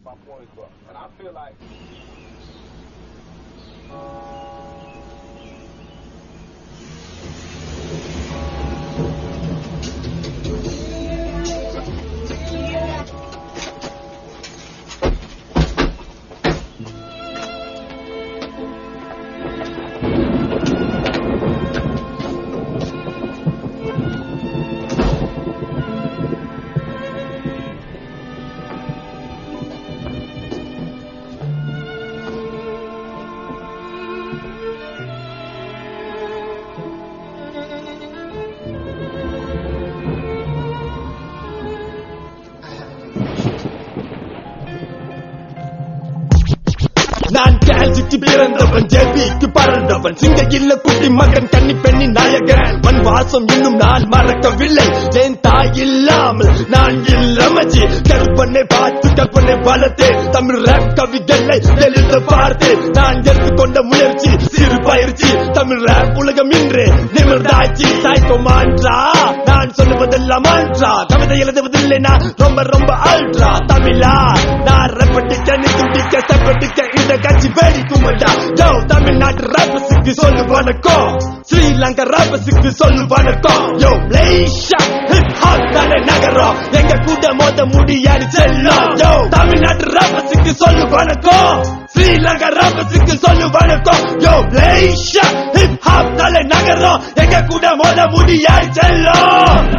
my point across. And I feel like நான் Khel city பிறந்தவன் ஜேபிக்கு பறந்தவன் சிங்க இல்ல குட்டி மகன் கன்னி பெண்ணி நாயகன் மண் வாசம் இன்னும் நான் மறக்கவில்லை என் தாய் இல்லாமல் நான் இல்லமச்சி கற்பனை பார்த்து கற்பனை வளர்த்தேன் தமிழ் ரேப் கவிதைகளை எழுத பார்த்தேன் நான் எடுத்துக்கொண்ட முயற்சி சிறு பயிற்சி தமிழ் ரேப் உலகம் இன்று நிமிர்ந்தாச்சு சாய்க்கோ மான்றா நான் சொல்லுவதெல்லாம் மான்றா கவிதை எழுதுவதில்லை நான் ரொம்ப ரொம்ப அல்ட்ரா தமிழா நான் ரெப்படிக்க நீ துடிக்க செப்படிக்க இந்த கட்சி வேடி குமண்டா யோ தமிழ்நாட்டு ராப்பஸுக்கு சொல்லு வணக்கம் ஸ்ரீலங்கா ராப்பஸுக்கு சொல்லு வணக்கம் யோ மலேசியா ஹிப் ஹாப் தானே நகரம் எங்க கூட மோத முடியாது செல்லம் யோ தமிழ்நாட்டு ராப்பஸுக்கு சொல்லு வணக்கம் ஸ்ரீலங்கா ராப்பஸுக்கு சொல்லு வணக்கம் யோ மலேசியா ஹிப் ஹாப் தானே நகரம் எங்க கூட மோத முடியாது செல்லம்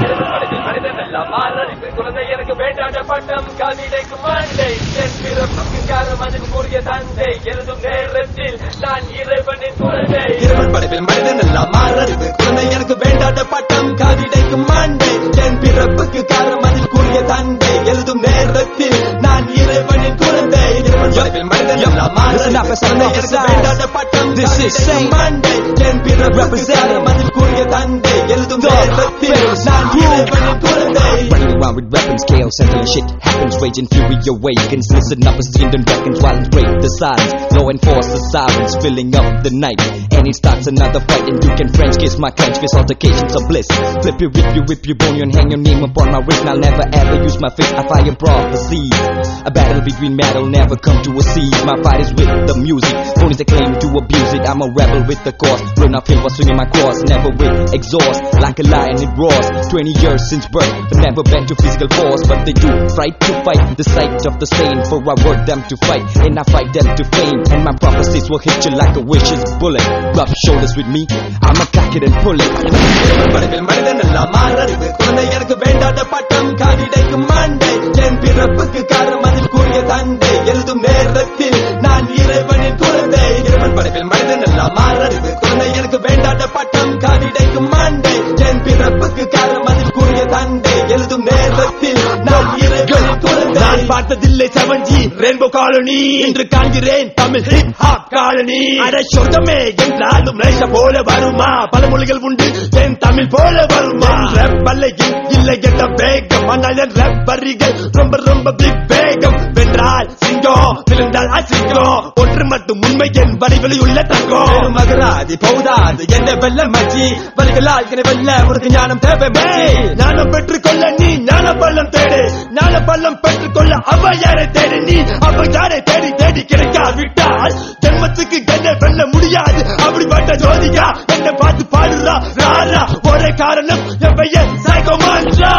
குழந்தை எனக்கு வேண்டாத பட்டம் கவிதைக்கு மண்டை என் பிறப்புக்கு காரணம் அதுக்கு கூறிய தந்தை எழுதும் நேரத்தில் நான் இறைவனின் குழந்தை இறைவன் படைப்பில் மனிதன் எல்லாம் மாறறிவு குழந்தை எனக்கு வேண்டாத பட்டம் கவிதைக்கு மண்டை என் பிறப்புக்கு காரணம் அதில் கூறிய தந்தை எழுதும் நேரத்தில் நான் இறைவனின் குழந்தை இறைவன் படைப்பில் மனிதன் எல்லாம் மாறறிவு குழந்தை எனக்கு வேண்டாத பட்டம் கவிதைக்கு மண்டை என் பிறப்புக்கு காரணம் அதில் கூறிய தந்தை எழுதும் நேரத்தில் நான் இறைவனின் குழந்தை. Running around with weapons, chaos, and shit happens. Raging fury awakens. Listen up as Indian beckons while and break the silence. Law enforce the sirens, filling up the night. And it starts another fight, and you can French kiss my clench fist. Altercations of bliss. Flip you, whip you, bone you, and hang your name upon my wrist. And I'll never ever use my fist. I fire prophecies. A battle between metal never come to a cease. My fight is with the music. Phonies that claim to abuse it. I'm a rebel with the cause. Run uphill while swinging my cross. Never with exhaust. Like a lion it roars. 20 years since birth, but never been to physical force. But they do fight to fight the sight of the saint. For I word them to fight, and I fight them to fame. And my prophecies will hit you like a wish's bullet. Rub shoulders with me, I'ma cock it and pull it. படைப்பில் மனிதன் எல்லாம் மாறறிவு குழந்தை எனக்கு வேண்டாத பட்டம் கவிதைக்கு மண்டை என் பிறப்புக்கு காரணம் அதில் கூறிய தந்தை எழுதும் நேரத்தில் நான் இறைவனின் குழந்தை இறைவன் படைப்பில் மனிதன் எல்லாம் மாறறிவு குழந்தை எனக்கு வேண்டாத பட்டம் கவிதைக்கு மண்டை என் பிறப்புக்கு காரணம் அதில் கூறிய தந்தை எழுதும் நேரத்தில் நான் இறைவனின் குழந்தை. நான் பார்த்ததில்லை 7G ரெயின்போ காலனி என்று காண்கிறேன் தமிழ் ஹிப் ஹாப் காலனி அட சொர்க்கமே என்றாலும் ரேஷ போல வருமா பல மொழிகள் உண்டு என் தமிழ் போல வருமா ரேப் பல்லையில் இல்லை என்ற வேகம் ஆனால் என் ரேப் வரிகள் ரொம்ப ரொம்ப பிக் வேகம் வென்றால் சிங்கம் விழுந்தால் அசிங்கம் ஒன்று மட்டும் உண்மை என் வரிகளில் உள்ள தங்கம் மகராதி பௌதாது என்ன வெல்ல மச்சி வரிகளால் என்னை வெல்ல உனக்கு ஞானம் தேவை மச்சி ஞானம் பெற்றுக்கொள்ள நீ ஞான பள்ளம் தேடு ஞான பள்ளம் பெற்றுக்கொள்ள அவ யாரை தேடு நீ அவ யாரை தேடி தேடி கிடைக்காவிட்டால் ஜென்மத்துக்கு என்ன வெல்ல முடியாது அப்படிப்பட்ட ஜோதிகா என்ன பார்த்து பாடுறா ராரா ஒரே காரணம் என் பெயர் சாய்கோ மான்றா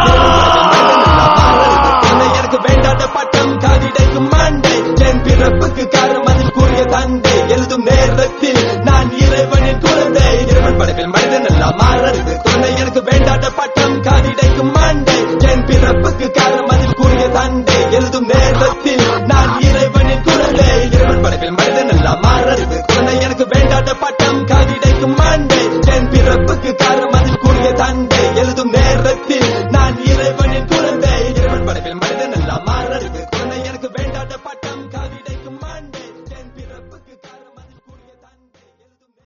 எனக்கு வேண்டாத பட்டம் கவிதைக்கு மண்டை என் பிறப்புக்கு காரணம் அதில் கூறிய தந்தை